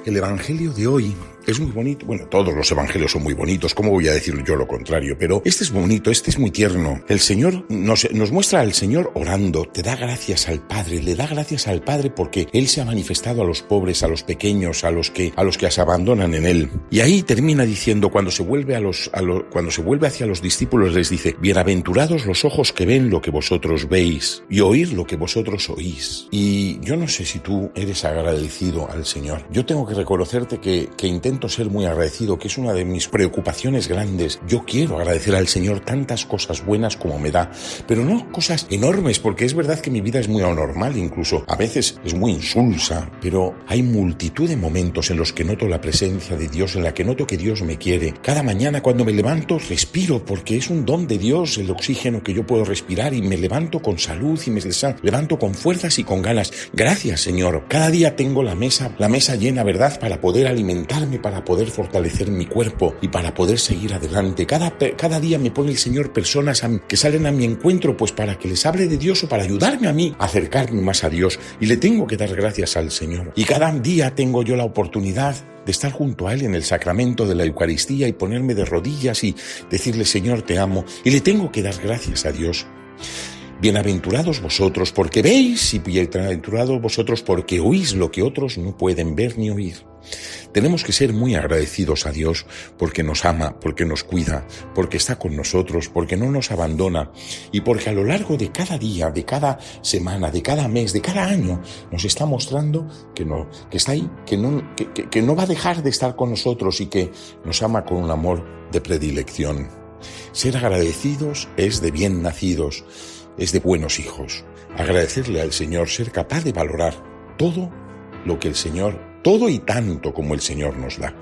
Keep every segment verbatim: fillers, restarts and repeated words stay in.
El Evangelio de hoy es muy bonito. Bueno, todos los evangelios son muy bonitos, ¿cómo voy a decir yo lo contrario? Pero este es bonito, este es muy tierno. El Señor nos, nos muestra al Señor orando, te da gracias al Padre, le da gracias al Padre porque Él se ha manifestado a los pobres, a los pequeños, a los que, a los que se abandonan en Él. Y ahí termina diciendo, cuando se vuelve a los, a los, cuando se vuelve hacia los discípulos, les dice: bienaventurados los ojos que ven lo que vosotros veis y oír lo que vosotros oís. Y yo no sé si tú eres agradecido al Señor. Yo tengo que reconocerte que, que intento ser muy agradecido, que es una de mis preocupaciones grandes. Yo quiero agradecer al Señor tantas cosas buenas como me da, pero no cosas enormes, porque es verdad que mi vida es muy anormal, incluso a veces es muy insulsa, pero hay multitud de momentos en los que noto la presencia de Dios, en la que noto que Dios me quiere. Cada mañana cuando me levanto respiro, porque es un don de Dios el oxígeno que yo puedo respirar, y me levanto con salud y me levanto con fuerzas y con ganas. Gracias, Señor. Cada día tengo la mesa, la mesa llena, ¿verdad?, para poder alimentarme, para poder fortalecer mi cuerpo y para poder seguir adelante. Cada, cada día me pone el Señor personas a, que salen a mi encuentro, pues para que les hable de Dios o para ayudarme a mí a acercarme más a Dios, y le tengo que dar gracias al Señor. Y cada día tengo yo la oportunidad de estar junto a Él en el sacramento de la Eucaristía y ponerme de rodillas y decirle: Señor, te amo, y le tengo que dar gracias a Dios. Bienaventurados vosotros porque veis, y bienaventurados vosotros porque oís lo que otros no pueden ver ni oír. Tenemos que ser muy agradecidos a Dios porque nos ama, porque nos cuida, porque está con nosotros, porque no nos abandona, y porque a lo largo de cada día, de cada semana, de cada mes, de cada año, nos está mostrando que, no, que está ahí, que no, que, que, que no va a dejar de estar con nosotros y que nos ama con un amor de predilección. Ser agradecidos es de bien nacidos, es de buenos hijos. Agradecerle al Señor, ser capaz de valorar todo lo que el Señor, todo y tanto como el Señor nos da.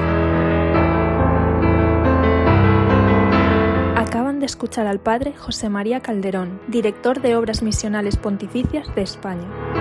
Acaban de escuchar al padre José María Calderón, director de Obras Misionales Pontificias de España.